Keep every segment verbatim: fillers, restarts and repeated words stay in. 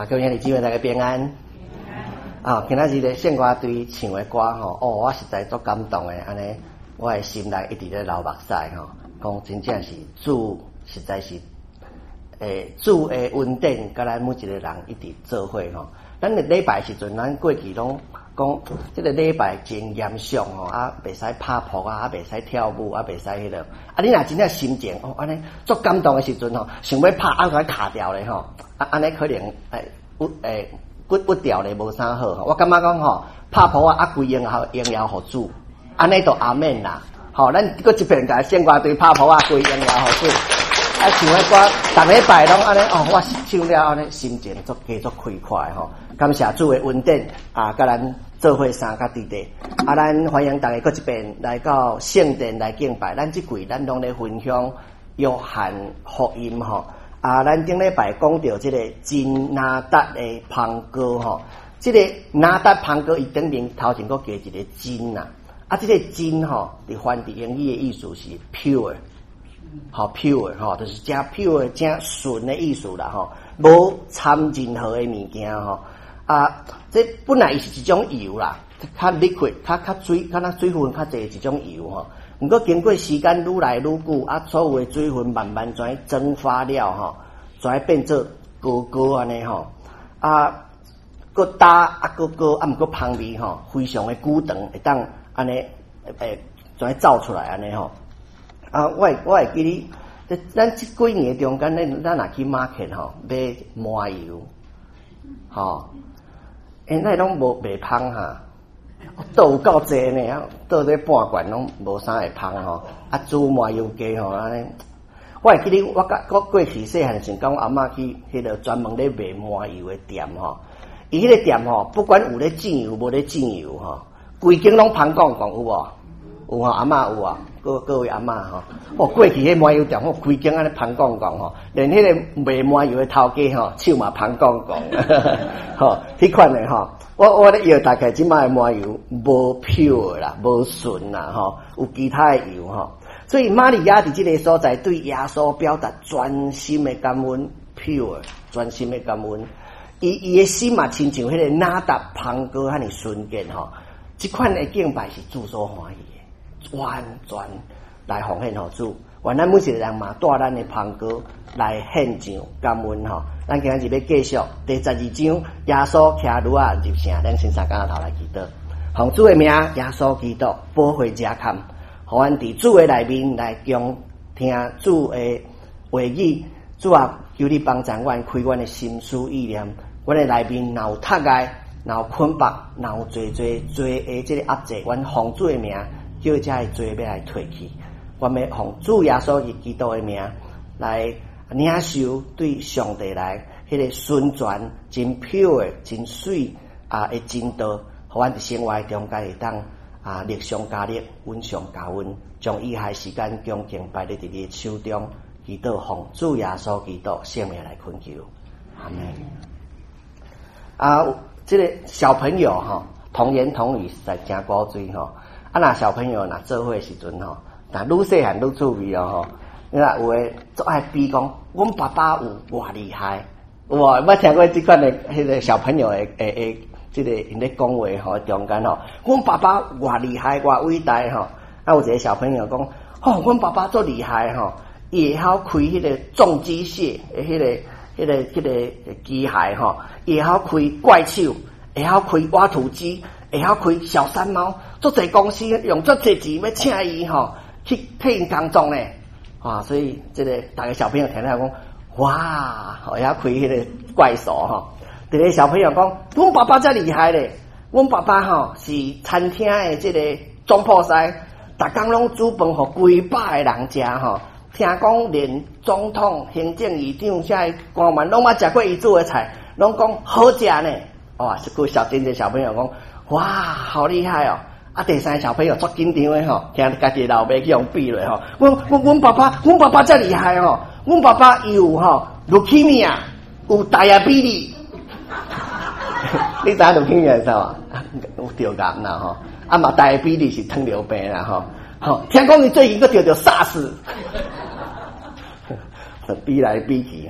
各位兄弟姊妹大家平安。啊，今仔日咧圣歌队唱的歌吼，哦，我实在足感动的，安尼，我的心内一直咧流目屎吼，讲真正是主，实在是，诶，主的恩典，甲咱每一个人一直做伙吼。咱的礼拜时阵，咱过去拢讲，这个礼拜真严肃吼，啊，袂使拍扑啊，啊，袂使跳舞，啊，袂使迄个，啊，你若真正心情哦，安尼足感动的时阵吼，想要拍啊，甲卡掉咧吼，啊，安尼可能诶，不诶。不不调咧无啥好吼，我感觉讲吼，拍谱啊，啊归荣耀荣耀互主，安尼就阿免啦。吼，咱搁一遍甲圣歌队拍谱啊，归荣耀互主。啊，唱的歌，逐礼拜拢安尼哦，我唱了安尼，心情足加足开快吼。感谢主的恩典啊，甲咱做伙三甲弟弟。啊，咱欢迎大家搁一遍来到圣殿来敬拜。咱即季咱拢咧分享约翰福音吼。啊，咱顶礼拜讲到这个真拿达的芳歌吼，这个拿达芳歌伊顶面头前佫加一个真呐，啊，这个真吼，伫翻译英语的意思是 pure， 吼 pure 吼，就是真 pure 真纯的意思啦吼，无掺任何的物件吼，啊，这本来是一种油啦，较 liquid， 较较水，较那水分较侪一种油吼。毋过经过时间愈来愈久，啊，所有的水分慢慢全蒸发了吼，全变做膏膏安尼吼，啊，搁打啊搁搁啊，毋过香味吼，非常的久长，会当安尼诶，全走出来安尼吼。啊，我会我会记哩，咱即几年中间，咱咱若去 market 吼，买麻油，吼，因那拢无袂芳哈。倒有够济呢，倒咧半罐拢无啥会芳吼，啊煮麻油鸡吼安尼。我会记得我甲我过去细汉时阵，甲我阿嬷去迄个专门咧卖麻油的店吼，伊迄个店吼，不管有咧酱油无咧酱油吼，规间拢芳光光有无？有吼，阿嬷有啊，各各位阿嬷吼，哦过去迄麻油店吼，规间安尼芳光光吼，连迄个卖麻油的头家吼，手嘛芳光光，吼，迄款的吼。我我咧药大概即卖麻油无 pure 啦，无纯啦吼，有其他的油吼，所以玛利亚伫即个所在对耶稣表达专心的感恩 ，pure 专心的感恩，伊伊的心嘛亲像迄个拿达芳歌遐尼纯洁吼，即款的敬拜是主所欢喜的，完全来奉献互主。原来每一个人嘛带咱的芳歌来献上感恩吼。咱今日要继续第十二章，耶稣骑驴啊入城，咱先三竿头来祈祷，奉主的名，耶稣基督保惠遮坎，互阮伫主的内面来共听主的话语。主啊，求你帮助阮开阮的心思意念，阮的内面若有塌碍，若有捆绑，若有罪罪罪的这个压制，阮奉主的名，叫这些罪要来退去。阮要奉主耶稣基督的名来领受对上帝来迄个宣传真 pure 真水啊的真道，互阮伫生活中间会当啊力上加力，温上加温，将以下时间恭敬摆伫你的手中，祈祷奉主耶稣基督圣名来恳求，阿门。啊，这个小朋友哈，童言童语实在真古锥吼，啊那小朋友若做伙时阵吼。但愈细汉愈趣味哦吼，你若有诶做爱比讲，阮爸爸有偌厉害，有无？捌听过即款诶迄个小朋友诶诶诶，即个因咧讲话吼中间吼，阮爸爸偌厉害偌伟大吼，啊有一个小朋友讲，吼、哦，阮爸爸足厉害吼，伊会晓开迄个重机械诶迄个迄个迄个机械吼，伊会晓开怪手，会晓开挖土机，会晓开小山猫，足侪公司用足侪钱要请伊吼。去替因工作呢，啊，所以这个大家小朋友听到讲，哇，我要开迄个怪兽哈。这个小朋友讲，阮爸爸真厉害咧，阮爸爸吼是餐厅的这个总铺师，逐工拢煮饭互几百个人食吼。听讲连总统、行政院长、这官员拢捌食过伊煮的菜，拢讲好食呢。哇，这个小真的小朋友讲，哇，好厉害哦。啊，第三小朋友足紧张诶吼，听家己老爸去用比咧吼。阮阮阮爸爸，阮爸爸真厉害吼，阮爸爸有吼，leukemia，有大牙比利。你知影 leukemia 是啥啊？有着癌啦吼，啊嘛大牙比利是糖尿病啦吼。吼，听讲伊最近佫着着 SARS，比来比去吼。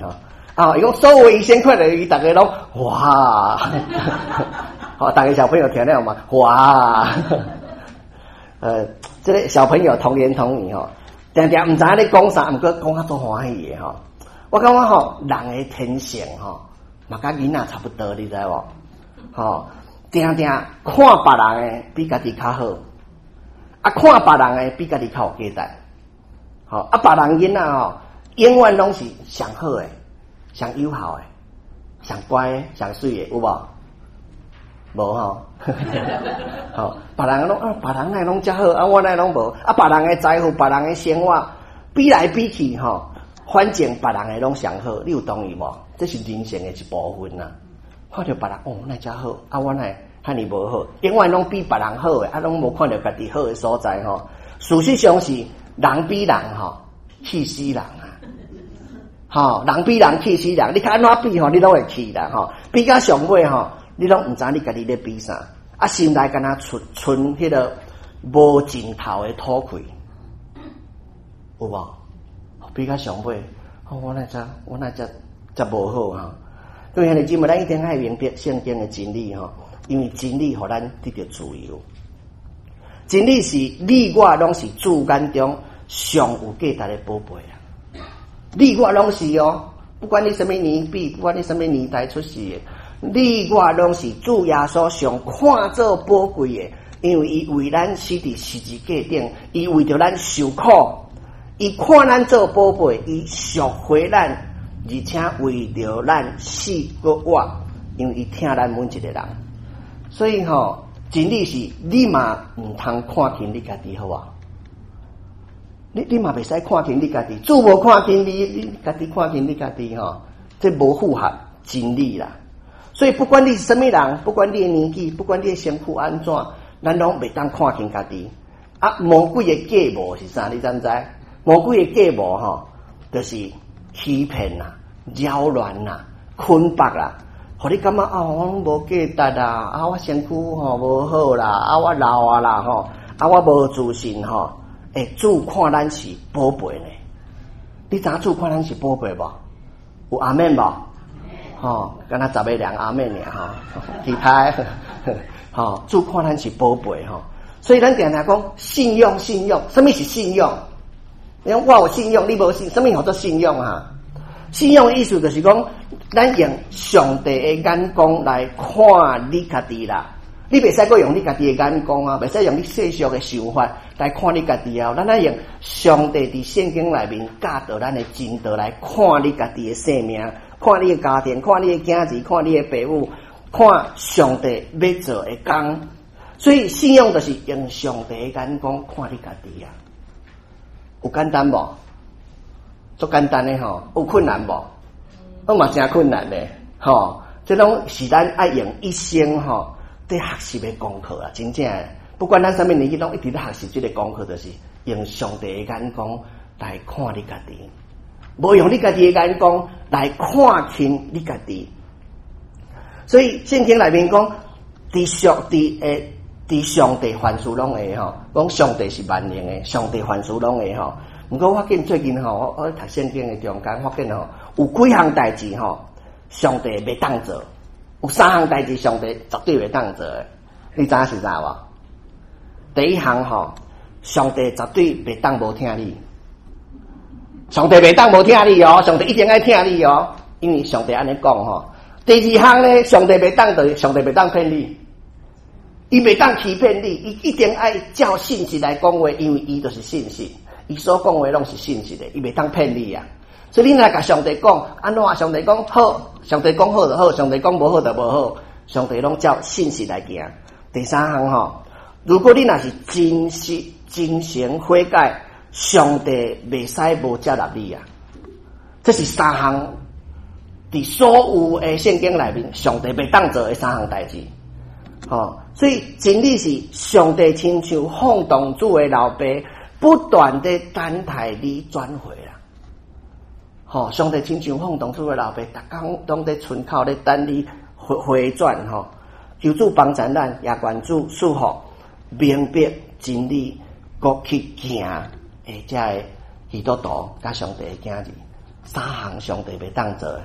啊，伊讲所有医生看到伊，大家拢哇，好，大家小朋友听了嘛，哇，呃，这个小朋友童言童语吼，定定唔知影咧讲啥，毋过讲啊足欢喜诶吼。我感觉吼，人诶天性吼，嘛甲囡仔差不多，你知无？吼，定定看别人诶比家己较好，啊，看别人诶比家己较有价值。吼，啊，别人囡仔吼，永远拢是上好诶。上友好诶，上乖诶，上水诶，有无？无吼，吼，别人拢啊，别人诶拢遮好，啊，我奈拢无，啊，别人诶财富，别人诶生活，比来比去吼，反正别人诶拢上好，你有同意无？这是人性诶一部分呐。看到别人哦，奈遮好，啊，我奈遐尼无好，永远拢比别人好诶，啊，拢无看到家己好诶所在吼。事实上是人比人吼，气死人啊！吼，人比人气死人，你看安怎比吼，你拢会气人吼。比甲上尾吼，你拢毋知你家己咧比啥，啊，心内敢若存存迄个无尽头诶土气，有无？比甲上尾，哦，我那只我那只则无好哈。对兄弟姊妹，咱一定爱明白圣经诶真理吼，因为真理互咱得到自由。真理是你我拢是主眼中上有价值诶宝贝啊！你我拢是哦，不管你什么年纪，不管你什么年代出世的，你我拢是主耶稣上看做宝贵的，因为伊为咱死伫十字架顶，伊为着咱受苦，伊看咱做宝贝，伊赎回咱，而且为着咱死个活，因为伊听咱每一个人，所以吼、哦，真理是你嘛毋通看轻你家己好啊。你你嘛袂使看轻你家己，主无看轻你，你家己看轻你家己吼，这无符合真理啦。所以不管你是什么人，不管你的年纪，不管你的身躯安怎，咱拢袂当看轻家己。啊，魔鬼的计谋是啥？你知唔知？魔鬼的计谋吼，就是欺骗啦、扰乱啦、捆绑啦，互你感觉啊，我无价值啦，啊，我身躯吼无好啦，啊，我老啊啦吼，啊，我无自信吼。诶，主看咱是宝贝呢，你知影主看咱是宝贝无？有阿门无？吼，敢若十个人阿门尔吼，其他吼，主看咱是宝贝吼，所以咱定定讲信用，信用，什么是信用？你讲我有信用，你无信，什么叫做信用啊？信用的意思就是讲，咱用上帝的眼光来看你家己啦。你袂使阁用你家己的眼光啊，袂使用你世俗的想法来看你家己啊。咱爱用上帝伫圣经内面教导咱的真道来看你家己的生命，看你的家庭，看你的囝子，看你的父母，看上帝要做的工。所以信用就是用上帝的眼光看你家己啊。有简单无？足简单的吼，有困难无？我嘛真困难的吼。这种是咱爱用一生吼。在学习的功课啊，真正不管咱什么年纪，拢一直在学习这个功课，就是用上帝的眼光来看你家己，无用你家己的眼光来看清你家己。所以圣经内面讲，伫上伫诶，伫上帝凡事拢会吼，讲上帝是万能的，上帝凡事拢会吼。不过我见最近吼，我我读圣经的中间，发现吼有几项代志吼，上帝袂当做。有三项代志，上帝绝对袂当做的，你知影是啥无？第一项吼，上帝绝对袂当无听你，上帝袂当无听你哦，上帝一定爱听你哦，因为上帝安尼讲吼。第二项呢，上帝袂当的，上帝袂当骗你，伊袂当欺骗你，伊一定爱照信息来讲话，因为伊就是信息，伊所讲话拢是信息的，伊袂当骗你啊。所以你来甲上帝讲，安怎？上帝讲好，上帝讲好就好，上帝讲无好就无好，上帝拢照信息来行。第三项吼，如果你若是真实、真诚悔改，上帝袂使无接纳你啊。这是三项伫所有诶圣经内面，上帝袂当做诶三项代志。吼，所以真理是上帝亲像放荡主诶老爸，不断地等待你转回啦。吼、哦，上帝亲像放荡主的老爸，逐工拢在村口咧等你回回转吼。求主帮助咱，也愿主赐福明白真理，搁去行诶，遮个基督徒甲上帝的囝子，三项上帝袂当做的，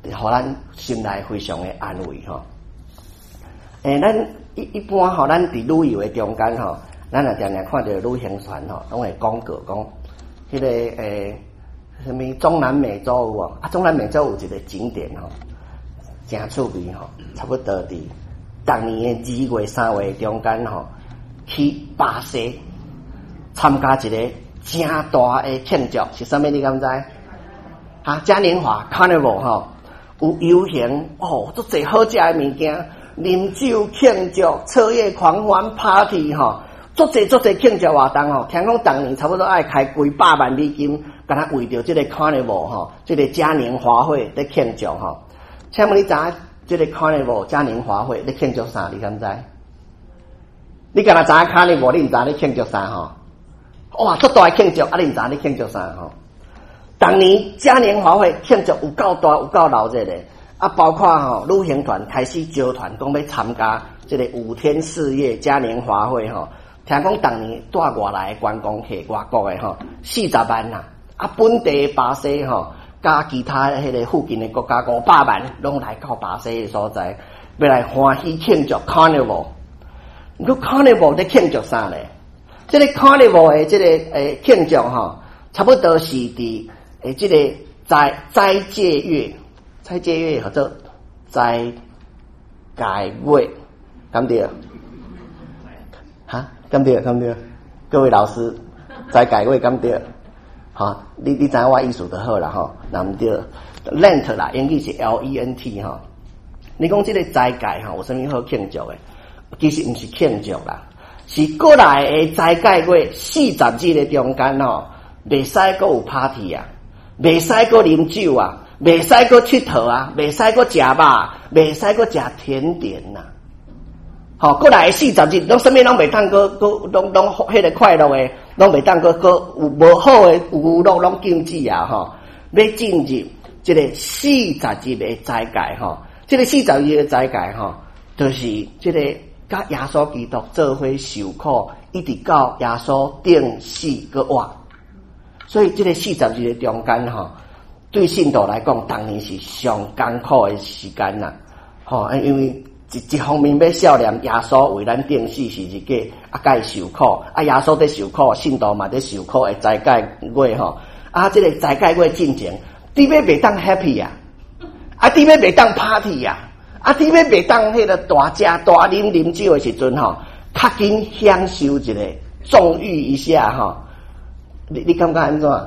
互咱心内非常的安慰吼。诶，咱一一般吼，咱伫旅游的中间吼，咱也常常看到旅行团吼，拢会广告讲，迄、那个诶，什么中南美洲有无？啊，中南美洲有一个景点吼，真趣味吼，差不多伫当年的二月、三月中间吼，去巴西参加一个正大的庆祝，是啥物？你敢知？哈，嘉年华 Carnival 吼，有游行哦，足侪好食的物件。啉酒庆祝、彻夜狂欢 party 吼，足侪足侪庆祝活动吼。听讲当年差不多爱开几百万美金，敢若为着这个 carnival 吼，这个嘉年华会咧庆祝吼。请问你知影这个 carnival 嘉年华会咧庆祝啥？你敢知？你敢若知影 carnival 你毋知咧庆祝啥吼？哇，足大庆祝，啊你毋知咧庆祝啥吼？当年嘉年华会庆祝有够大，有够闹热咧。啊，包括吼旅行团开始招团，讲要参加这个五天四夜嘉年华会吼。听讲当年带外来的观光客，外国的吼四十万呐，啊本地的巴西吼，加其他迄个附近的国家五百万，拢来到巴西的所在，要来欢喜庆祝 Carnival。你讲 Carnival 在庆祝啥咧？这个 Carnival 的这个诶庆祝吼，差不多是伫诶这个斋斋戒月。斋戒月或者斋戒月，敢对？哈，敢对？敢对？各位老师，斋戒月敢对？哈，你你知影我意思就好啦吼，那毋对 ，Lent 啦，英语是 L E N T 吼。你讲这个斋戒吼，有啥物好庆祝的？其实毋是庆祝啦，是过来的斋戒月四十日的中间吼，袂使阁有 party 啊，袂使阁啉酒啊。袂使阁佚佗啊，袂使阁食肉，袂使阁食甜点呐、啊。吼、哦，过来四十日，拢啥物拢袂当阁阁，拢拢迄个快乐诶，拢袂当阁阁有无好诶娱乐拢禁止啊！吼、哦，要进入即个四十日诶斋戒吼，即、这个四十日诶斋戒吼，就是即个甲耶稣基督做伙受苦，一直到耶稣定死阁活。所以即个四十日诶中间吼。对信徒来讲，当然是上艰苦的时间啦。吼，因为一一方面要孝念耶稣为咱定死是一个，啊，该受苦，啊，耶稣在受苦，信徒嘛在受苦的斋戒月吼，啊，这个斋戒月进前，你要袂当 happy 啊，啊，你要袂当 party 啊，啊，你要袂当迄个大食大啉啉酒的时阵吼，较紧享受一个纵欲一下吼，你你感觉安怎？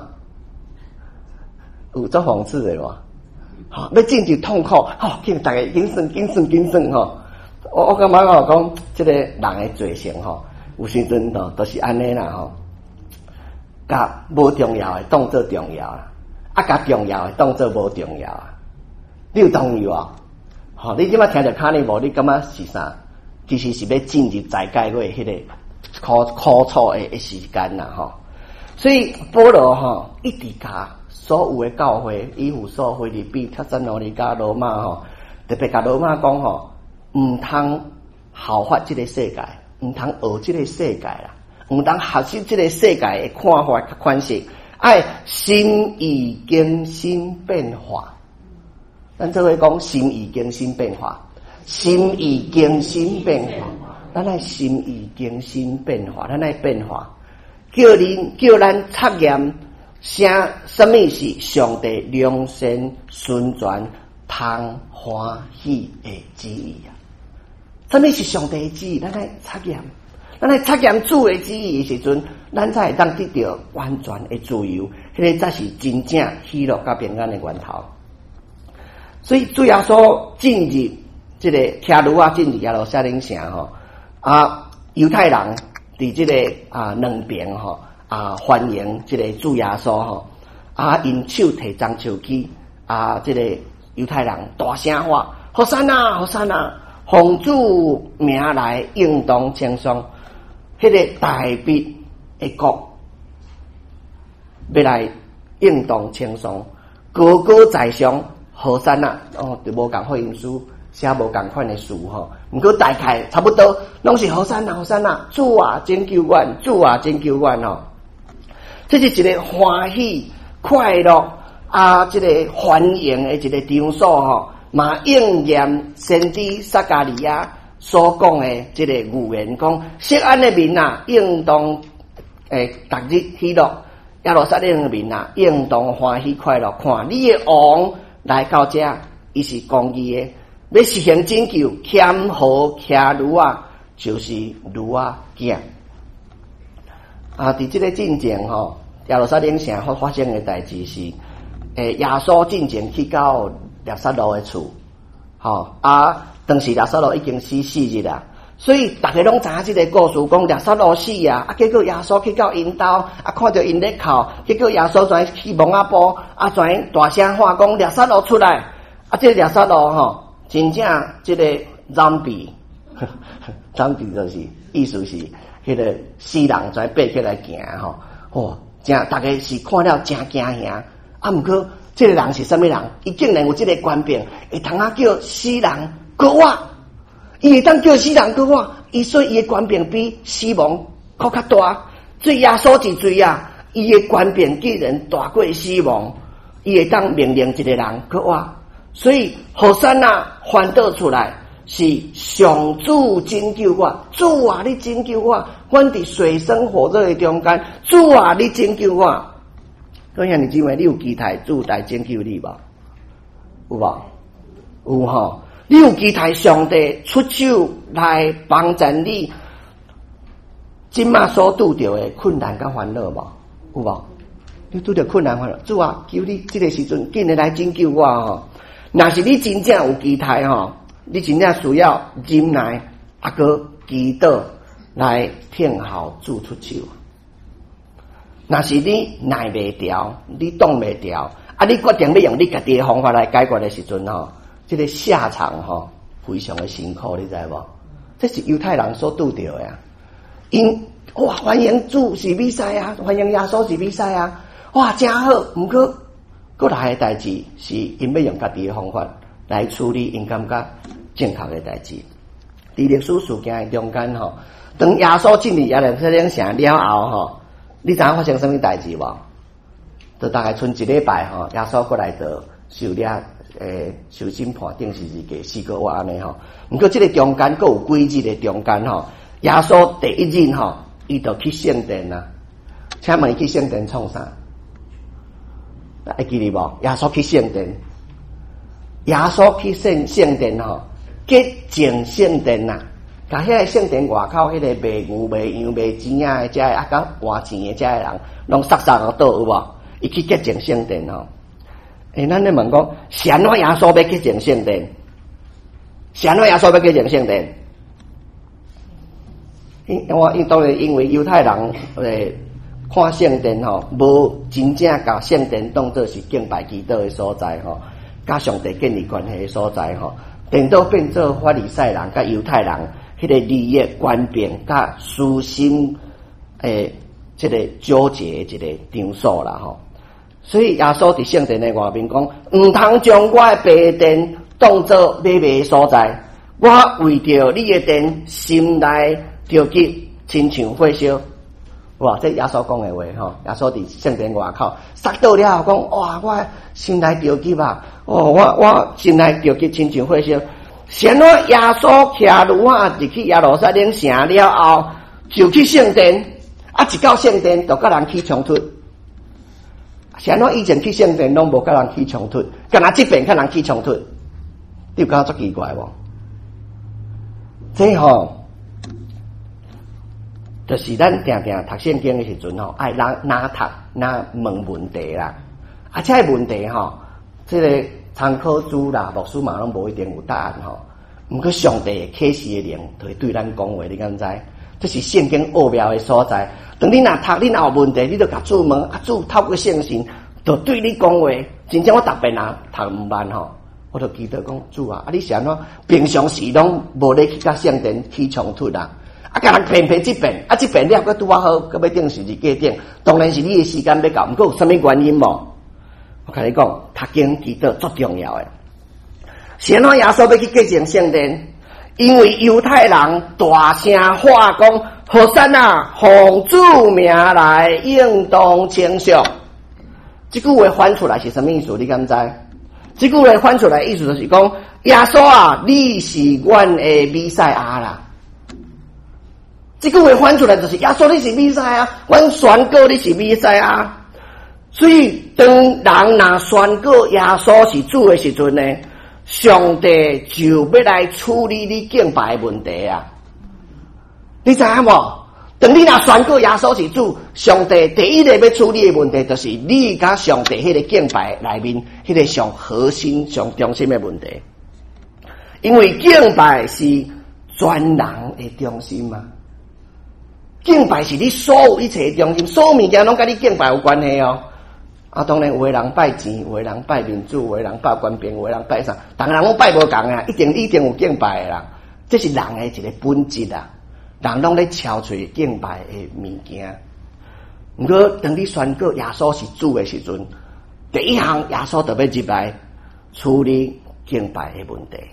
有足讽刺的哇！好，要进入痛苦，吼，叫大家谨慎、谨慎、谨慎吼。我我感觉我讲，这个人的罪行吼，有时阵吼都是安尼啦吼，甲无重要的当做重要啦，啊，甲重要的当做无重要啊。你有同意无？吼，你即摆听着卡尼无，你感觉是啥？其实是要进入斋戒月迄个苦苦楚的时间啦吼。所以保罗吼一直甲所有的教会，以弗所、腓立比、帖撒罗尼迦、罗马吼，特别甲罗马讲吼，毋通效法这个世界，毋通学这个世界啦，毋通学习这个世界的看法款式，爱心意更新变化。咱这位讲心意更新变化，心意更新变化，咱爱心意更新变化，咱爱变化。叫恁叫咱测验啥什么是上帝良善顺转通欢喜的旨意啊？什么是上帝的旨意？咱来测验，咱来测验主的旨意的时阵，咱才会当得到完全的自由，迄个才是真正喜乐甲平安的源头。所以主耶稣进入这个天路啊，进入耶路撒冷城吼啊，犹太人。伫这个啊两边吼啊欢迎这个主耶稣吼啊，因手提张手机啊，这个犹太人大声喊：和散那，和散那，奉主名来应当称颂。迄个大必的国要来应当称颂，高高在上，和散那哦，就无共福音书。写无共款的事吼，毋过大概差不多拢是好山啊，好山啊，主啊真救阮，主啊真救阮吼。这是一个欢喜、快乐、 啊，这个欢迎的一个场所吼，嘛应验先知撒迦利亚所讲的这个预言，讲錫安的民啊，应当诶，逐日喜乐；耶路撒冷的民啊，应当欢喜快乐。看你的王来到这，伊是公义的，要实行拯救，谦和骑驴啊，就是驴啊囝。啊，伫这个进前吼，耶路撒冷城发发生的代志是，诶，耶稣进前去到列撒路的厝，吼啊，当时列撒路已经死四日啦。所以大家拢知影即个故事，讲列撒路死啊，啊结果耶稣去到因兜，啊看到因咧哭，结果耶稣跩去蒙阿波，啊跩大声喊讲列撒路出来，啊这列撒路吼，真正即个zambi， zambi 就是意思是迄个死人跩爬起来行吼，哦，真大家是看了真惊吓，啊毋过即个人是啥物人？伊竟然有即个权柄，会通啊叫死人搁活。伊会当叫死人搁活，伊所以伊的权柄比死亡搁较大。所以耶稣之罪啊，伊的权柄既然大过死亡，伊会当命令一个人搁活。所以何山啊翻倒出来是上主拯救我，主啊你拯救我，阮伫水深火热的中间，主啊你拯救我。各位兄弟姊妹，你有期待主来拯救你无？有无？有吼。你有期待上帝出手来帮助你今麦所拄着的困难甲烦恼无？有无？你拄着困难烦恼，主啊，求你这个时阵紧的来拯救我吼！若是你真正有期待吼，你真正需要忍耐，啊个祈祷来听候主出手。若是你耐袂调，你挡袂调，啊，你决定要用你家己的方法来解决的时阵吼。这个下场吼非常的辛苦，你知无？这是犹太人所拄着的啊！因哇欢迎主是弥赛啊，欢迎耶稣是弥赛啊！哇真好，毋过过来的代志是因要用家己的方法来处理因感觉正确的代志。伫历史事件的中间吼，当耶稣进入耶路撒冷城了后吼，你知影发生什么代志无？就大概剩一礼拜吼，耶稣过来就受了。诶，受审判定时是给四个月安尼吼，毋过即个中间佫有几日的中间吼，耶稣第一日吼，伊就去圣殿啦。请问伊去圣殿创啥？会记哩无？耶稣去圣殿，耶稣去圣圣殿吼，洁净圣殿啦。甲遐个圣殿外口迄个卖牛、卖羊、卖钱啊，遮个啊，甲换钱的遮个人，拢杀杀个倒有无？伊去洁净圣殿吼。诶，咱咧问讲，是安怎耶稣要洁净圣殿？是安怎耶稣要洁净圣殿？因我因当然因为犹太人诶看圣殿吼，无真正甲圣殿当作是敬拜祈祷的所在吼，甲上帝建立关系的所在吼，颠倒变做法利赛人甲犹太人迄个利益权柄甲私心诶，即个纠结一个场所啦吼。所以耶稣伫圣殿的外面讲，毋通将我的白殿当作买卖所在，我为着你的殿心内着急，亲像火烧。哇，这耶稣讲的话吼，耶稣伫圣殿外口杀到了后讲，哇，我心内着急啊！哦，我我心内着急，亲像火烧。先我耶稣骑驴啊，入去耶路撒冷城了后，就去圣殿，啊，一到圣殿就甲人起冲突。是安怎以前去圣殿拢无甲人起冲突，干那即边甲人起冲突，你有感觉足奇怪无？这吼，就是咱定定读圣经的时阵吼，爱哪哪读哪问问题啦。啊，这个问题吼，这个参考书啦、牧师嘛拢无一定有答案吼。毋过上帝启示的灵就会对咱讲话，你敢知？这是圣经奥妙的所在。当你若读，你若有问题，你就甲主问，啊主透过圣神，就对你讲话。真正我逐遍啊读毋慢吼，我就记得讲主啊，啊你是安怎？平常时拢无咧去甲圣殿起冲突啦，啊甲人偏偏即遍，啊即遍了佫拄啊好，佫要定时日过定，当然是你的时间要到，毋过有啥物原因无？我甲你讲，读经祈祷足重要诶。是安怎耶稣要去洁净圣殿？因为犹太人大声喊讲，何山啊，奉主名来应当称颂。 这句话翻出来是什么意思？你敢知？这句话翻出来意思就是讲，耶稣啊，你是阮的弥赛亚啦。这句话翻出来就是耶稣你是弥赛亚，阮宣告你是弥赛亚。所以当人若宣告耶稣是主的时阵呢，上帝就要来处理你敬拜的问题啊！你知影无？当你若宣告耶稣是主，上帝第一个要处理的问题，就是你甲上帝迄个敬拜内面迄个上核心、上中心的问题。因为敬拜是全人的中心嘛，敬拜是你所有一切的中心，所有物件拢甲你敬拜有关系哦。啊，当然有的人拜钱，有的人拜民主，有的人拜官兵，有的人拜啥，当然拢拜无共啊，一定一定有敬拜的啦，这是人的一个本质啊。人拢咧敲出敬拜的物件。不过当你宣告耶稣是主的时阵，第一项耶稣就要入来处理敬拜的问题。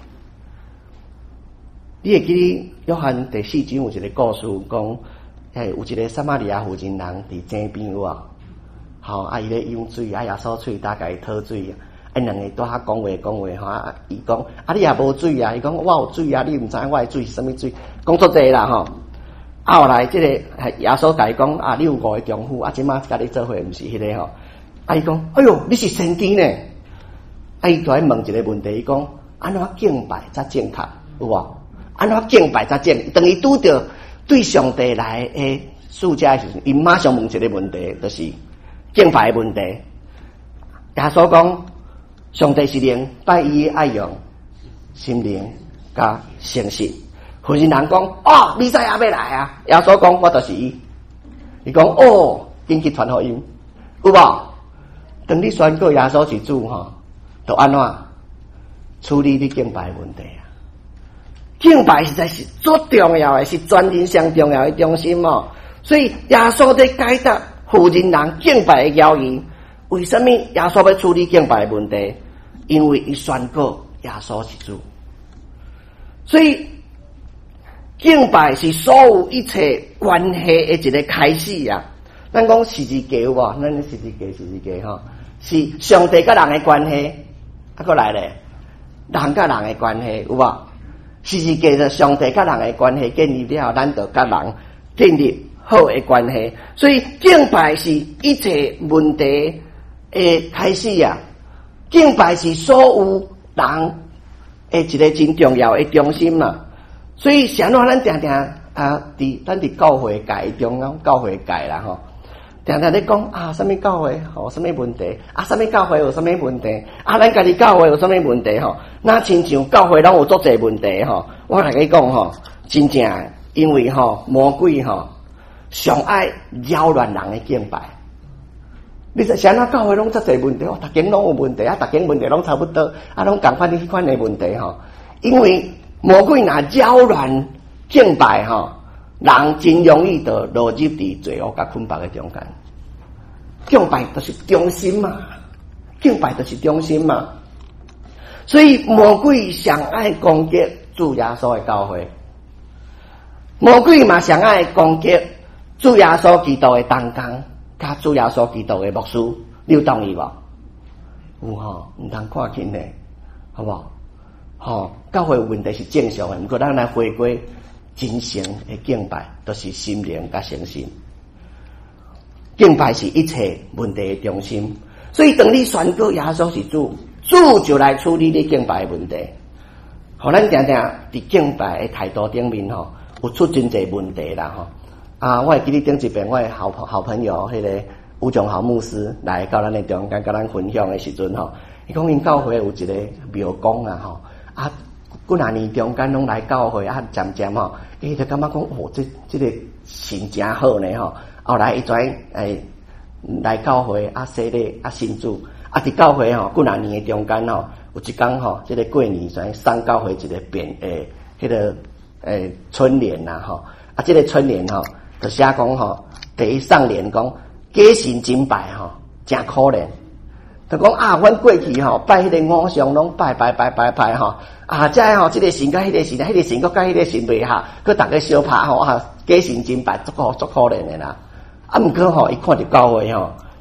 你会记得约翰第四章有一个故事，讲诶有一个撒玛利亚妇人人伫井边有啊，吼啊伊咧用水，啊耶稣喙打家讨水，啊两个在遐讲话讲话吼，啊伊讲啊你也无水啊，伊讲我有水啊，你毋知我的水是啥物水，讲错济啦吼。啊后来即、這个耶稣甲伊讲啊，你有五个丈夫，啊即马甲你做伙毋是迄、那个吼，啊伊讲哎哟你是先知呢，啊伊就来问一个问题，伊讲安怎敬拜才正确有无？安怎敬拜才正？当伊拄着对上帝来诶使者的时阵，伊马上问一个问题，就是敬拜的问题。耶稣讲，上帝是灵，拜伊爱用心灵甲诚实。妇人人讲，哦，弥赛亚要来啊！耶稣讲，我就是伊。伊讲，哦，紧去传福音，有无？当你宣告耶稣是主吼，就安怎处理你敬拜的问题啊？敬拜实在是最重要的，是全人上重要的中心哦。所以耶稣在解答妇人人敬拜的要义，为什么耶稣要处理敬拜的问题？因为伊宣告耶稣是主。所以敬拜是所有一切关系的一个开始啊！咱讲十字架有无？咱十字架十字架吼，是上帝甲人的关系，啊，过来咧，人甲人的关系有无？十字架着上帝甲人的关系建立了，咱就甲人建立好的关系。所以敬拜是一切问题的开始啊！敬拜是所有人的一个真重要的中心嘛。所以想到咱常常啊，伫咱伫教会界中央教会界啦吼，常常咧讲啊，什么教会吼，什么问题啊，什么教会有什么问题啊，咱家己教会有什么问题吼？那亲像教会拢有足侪问题吼。我来甲讲吼，真正因为吼魔鬼吼上爱扰乱人的敬拜。你说想到教会拢足侪问题，哦，逐间拢有问题啊，逐间问题拢差不多啊，拢共款迄款的问题吼，因为魔鬼若扰乱敬拜吼，人真容易就落入伫罪恶甲捆绑的中间。敬拜就是中心嘛，敬拜就是中心嘛。所以魔鬼上爱攻击主耶稣的教会，魔鬼嘛上爱攻击主耶稣基督的同工，甲主耶稣基督的牧师，你有同意无？有吼，毋通看轻的，好不好？吼，教会有问题是正常的，不过咱来回归真诚的敬拜，都、就是心灵甲诚信。敬拜是一切问题的中心，所以当你宣告耶稣是主，主就来处理你敬拜的问题。互咱常常伫敬拜的态度顶面吼，有出真侪问题啦吼。啊，我会记得顶一遍，我的好好朋友迄、那个吴忠豪牧师来到咱的中间，甲咱分享的时阵吼，伊讲因教会有一个庙公啊吼。啊，几若年中间拢来教会啊，渐渐吼，伊就感觉讲，哦，这这个神真好呢吼。后来伊跩诶来教会啊，洗礼啊，信主啊，伫教会吼，几若年的中间吼，有一天吼，这个过年跩送教会一个匾诶，迄、那个诶春联呐吼，啊，这个春联吼，就写讲吼，第一上联讲假神真拜吼，真可怜。就讲啊，阮过去吼拜迄个偶像拢拜拜拜拜拜吼，啊，遮吼即个神甲迄个神，迄个神搁甲迄个神袂合，佮逐个相拍吼啊，假神真拜，足可足可怜的啦。啊，毋过吼，伊看着教会吼，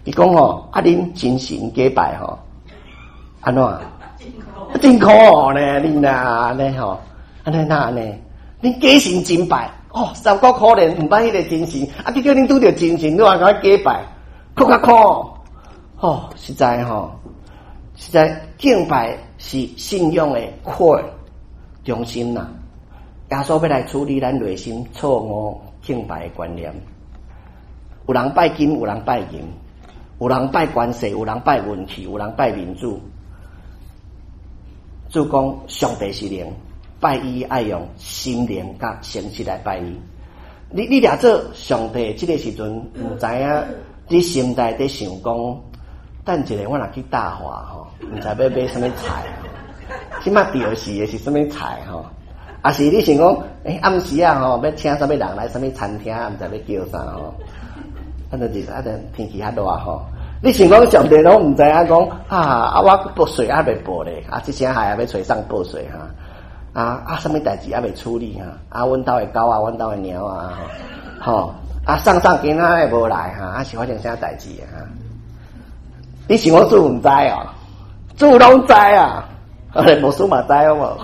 伊讲吼，啊恁真神假拜吼，安怎？真可呢，恁呐安尼吼，安尼那安尼，恁假神真拜哦，三个可怜，唔捌迄个真神，啊结果恁拄着真神，你话甲假拜，更较可，哦，实在吼，实在敬拜是信仰的 core 中心呐。耶稣要来处理咱内心错误敬拜的观念，有人拜金，有人拜银，有人拜关系，有人拜运气，有人拜民主。主讲上帝是灵，拜伊爱用心灵甲诚实来拜伊。你你掠做上帝这个时阵，唔知影你心内在想讲，等一下我若去大华吼，唔知要买什么菜，即马钓是的是什么菜吼？啊是你想讲，诶、欸、暗时啊吼，要请什么人来什么餐厅，唔知要叫啥吼？啊，就是啊，天气较热吼。你想讲上帝拢唔知影讲啊啊，我报税还未报咧，啊，即声还要找上报税哈，啊啊，什么代志还未处理哈？啊，阮兜的狗啊，阮兜的猫啊，吼，啊，上上今仔还无来哈，啊是发生啥代志啊？你想我主唔知哦，主拢知啊，无输嘛知好无？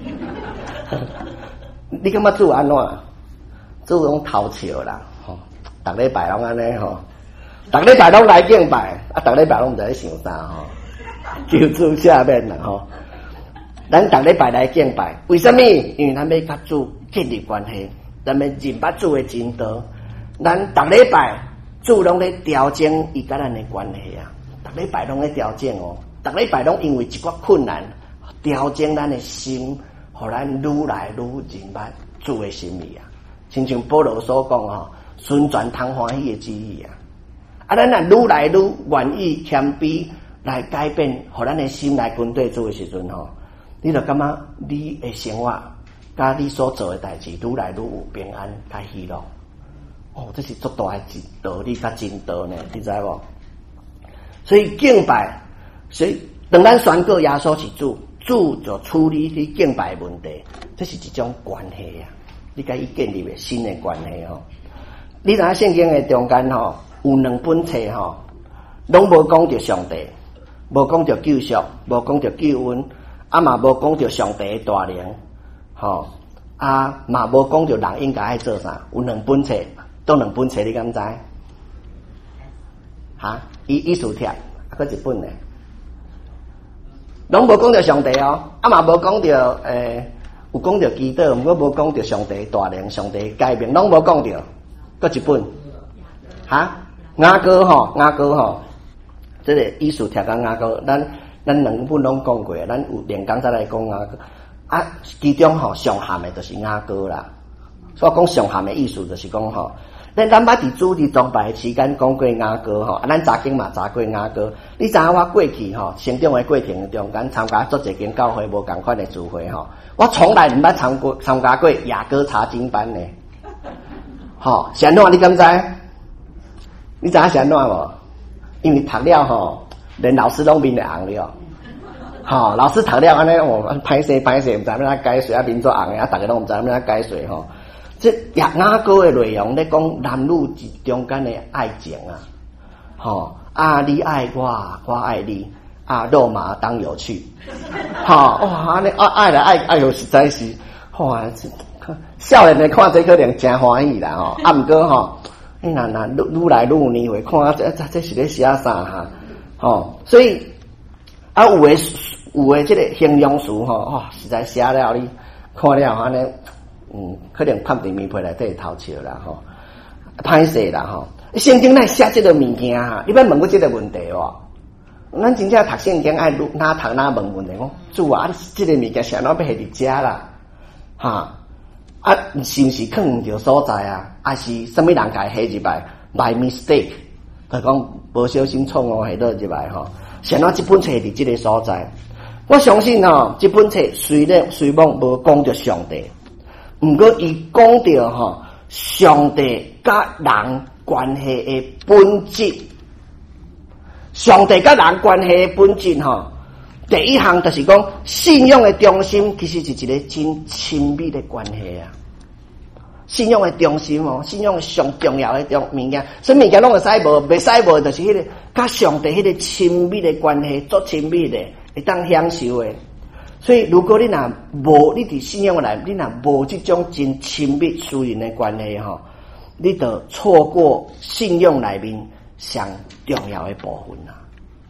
你感觉主安怎？主拢偷笑啦，吼，逐礼拜拢安尼吼。逐礼拜拢来敬拜，啊，逐礼拜拢毋知咧想啥吼，求主下面啦吼。咱逐礼拜来敬拜，为什么？因为咱要甲主建立关系，咱要认捌主的真道。咱逐礼拜主拢咧调整伊甲咱的关系啊，逐礼拜拢咧调整哦，逐礼拜拢因为一寡困难，调整咱的心，互咱愈来愈认捌主的心意啊。亲像保罗所讲吼，顺全通欢喜的旨意啊。啊，咱若愈来愈愿意谦卑来改变，互咱的心来跟对主的时阵吼，你就感觉你的生活甲你所做的代志愈来愈有平安甲喜乐。哦，这是足大的道理甲真道呢，你知无？所以敬拜，所以当咱宣告耶稣是主，主就处理你敬拜的问题，这是一种关系啊。你甲伊建立的新的关系吼。你知影圣经的中间吼？有两本册吼，拢无讲着上帝，无讲着救赎，无讲着救恩，啊嘛无讲着上帝的大能，吼，啊嘛无讲着人应该爱做啥。有两本册，都两本册，你敢知？哈，伊艺术帖，啊，搁一本呢，拢无讲着上帝哦，啊嘛无讲着诶，有讲着基督，毋过无讲着上帝大能，上帝改变，拢无讲着，搁一本，哈。雅歌吼，雅歌吼，这个艺术贴甲雅歌，咱咱两本拢讲过，咱有连讲再来讲雅歌。啊，其中吼上含的就是雅歌啦。所以讲上含的意思就是讲吼，咱咱捌伫主日崇拜期间讲过雅歌吼，啊，咱查经嘛查过雅歌。你知影我过去吼成长的过程中间参加做一间教会无共款的聚会吼，我从来毋捌参过参加过雅歌查经班呢。吼，是安怎你敢知？你知影是安怎无？因为读了吼，连老师拢面会红了。吼，老师读了安尼，我歹势歹势，毋知影要解释啊，面做红的啊，逐个拢毋知影要解释吼。这雅歌的内容咧讲男女之中间的爱情啊，吼啊，你爱我，我爱你，啊，肉麻当有趣，吼哇，安尼爱爱来爱爱哟，实在是哇，少年的看这可能真欢喜啦吼，啊，毋过吼。你若若愈愈来愈有年岁，看啊，这这这是咧写啥哈？吼，所以啊，有诶有诶，这个形容词吼，哇，实在写了你看了安尼，嗯，可能判伫面皮内底偷笑啦吼，歹势啦吼。圣经内写这个物件哈，你要问过这个问题哦。咱真正读圣经爱哪读哪问问题，讲主啊，这个物件谁哪要下伫遮啦？哈。啊，是毋是放毋着所在啊？还是什么人家下入来 by mistake？ 就讲无小心错误下落入来吼。像咱这本册伫这个所在，我相信吼，这本册虽然虽然无讲着上帝，毋过伊讲着吼上帝甲人关系的本质。上帝甲人关系的本质吼，第一项就是讲信仰的中心，其实是一个真亲密的关系啊。 信仰的中心哦，信仰的上重要的种物件，什么物件拢会使无，袂使无，就是迄、那个甲上帝迄个亲密的关系，足亲密的，会当享受的。所以，如果你若无，你伫信仰内，你若无这种真亲密私人的关系吼，你就错过信仰内面上重要的部分啦。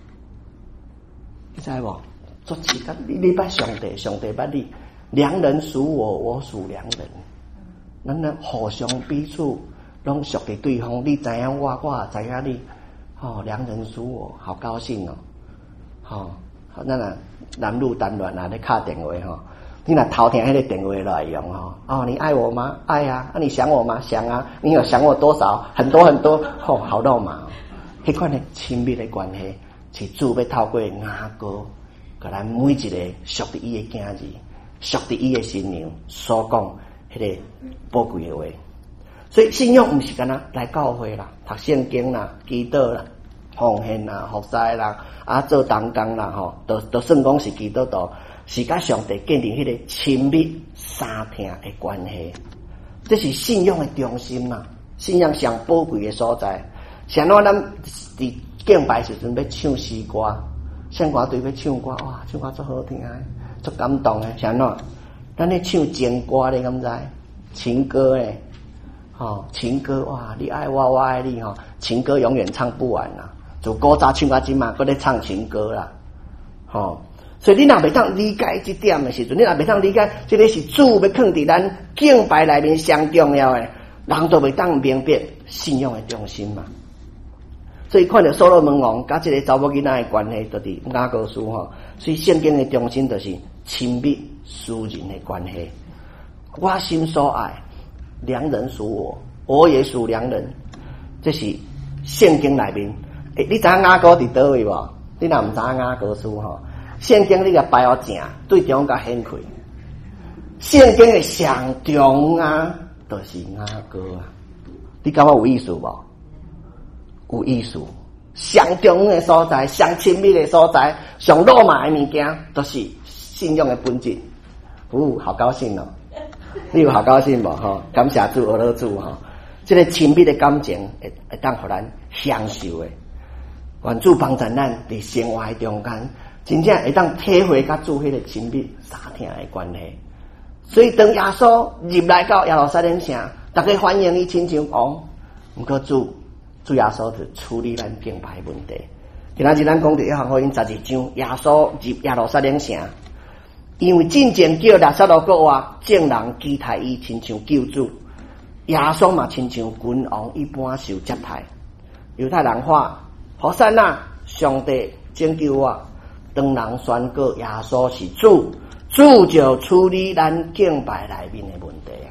你知无？做其他，你你捌上帝，上帝捌你，良人属我，我属良人。咱咧互相彼此拢属于对方，你知影我，我也知影你。吼、哦，良人属我，好高兴哦。吼、哦，咱啊男女单恋啊咧敲电话吼，你若偷听迄个电话来用吼。哦，你爱我吗？爱啊。那、啊、你想我吗？想啊。你有想我多少？很多很多。吼、哦，好肉麻。迄款的亲密的关系，是主要透过雅歌。甲咱每一个属伫伊的囝儿，属伫伊的新娘所讲迄个宝贵的话，所以信仰毋是干那来教会啦、读圣经啦、祈祷啦、奉献啦、服侍啦、啊做同工啦，吼，都都算讲是基督徒，是甲上帝建立迄个亲密三听的关系，这是信仰的中心嘛，信仰上宝贵的所在。像咱咱伫敬拜时阵要唱诗歌。圣歌队要唱歌，哇，唱歌足好听诶，足感动诶，像喏，咱咧唱情歌咧，敢知？情歌诶，吼，情歌哇，你爱我，我爱你，吼，情歌永远唱不完啦。就古早唱到今嘛，搁咧唱情歌啦，吼。所以你若袂当理解这点诶时阵，你若袂当理解，这个是主要放伫咱敬拜内面上重要诶，人都袂当明白信仰诶中心嘛。所以看到所罗门王甲这个查某囡仔的关系，就是雅歌书吼。所以圣经的中心就是亲密私人的关系。我心所爱，良人属我，我也属良人。这是圣经内面。诶，你知影雅歌伫倒位无？你若毋知影雅歌书吼，圣经你甲摆好正，对中甲显开。圣经的上中啊，就是雅歌啊。你感觉有意思无？有意思，上重要的所在，上亲密的所在，上肉麻的物件，都是信仰的本质。呜、哦，好高兴哦！你有好高兴无？吼，感谢主，阿罗主吼，这个亲密的感情会会当互咱享受的。愿主帮助咱伫生活中间，真正会当体会甲主迄个亲密三听的关系。所以当耶稣入来到耶路撒冷城，大家欢迎伊亲像王，毋过主。主耶稣就处理咱敬拜问题。今仔日咱讲到约翰福音十二章，耶稣入耶路撒冷城，因为真正叫拉撒路国话，众人期待伊亲像救主，耶稣嘛亲像君王一般受接待。犹太人话：何塞那，上帝拯救我。当人宣告耶稣是主，主就处理咱敬拜内面的问题啊。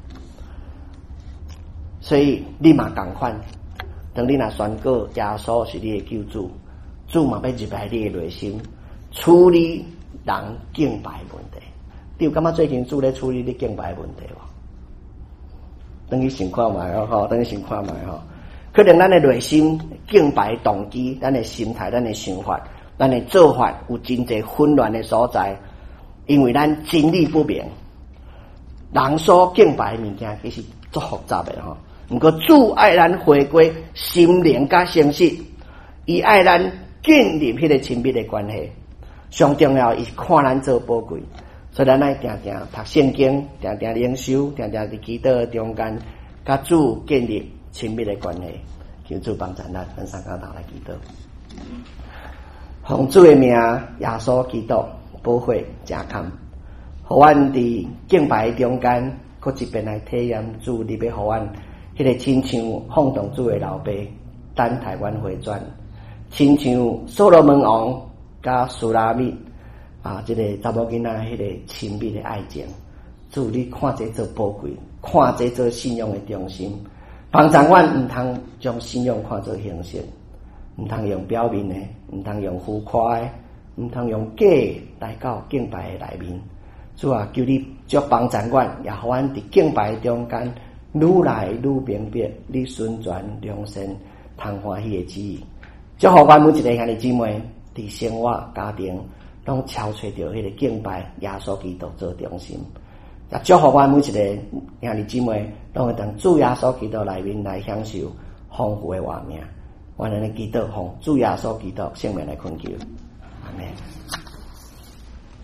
所以你嘛同款。当你若宣告耶稣是你的救主，主嘛要入来你的内心，处理人敬拜问题。你有感觉最近主咧处理你敬拜问题无？等于想看卖吼，等于想看卖吼。可能咱的内心敬拜动机、咱的心态、咱的想法、咱的做法有真侪混乱的所在，因为咱真理不明，人所敬拜的物件其实足复杂的吼。毋过主爱咱回归心灵甲诚实，伊爱咱建立迄个亲密的关系。上重要，伊看咱做宝贵，所以咱爱定定读圣经，定定灵修，定定伫祈祷中间，甲主建立亲密的关系。求主帮助咱，分三教堂来祈祷。奉主的名，耶稣基督保惠正堪，互阮伫敬拜中间，搁一遍来体验主，你要互阮。迄个亲像放荡主的老爸，等台湾回转，亲像所罗门王甲苏拉密啊，这个查某囡仔迄个亲密的爱情，主你看这做宝贵，看这做信仰的中心。帮助阮毋通将信仰看作形式，毋通用表面的，毋通用浮夸的，毋通用假来到敬拜的内面。主啊，求你足帮助阮，也互阮伫敬拜中间。愈来愈明白，你宣传良善、通欢喜的旨意。祝福阮每一个兄弟姊妹，伫生活、家庭，拢超找着迄个敬拜耶稣基督做中心。 也祝福我每一个兄弟姊妹，拢会当主耶稣基督内面来享受丰富的活命。我安尼祈祷，奉主耶稣基督圣名来恳求，阿门。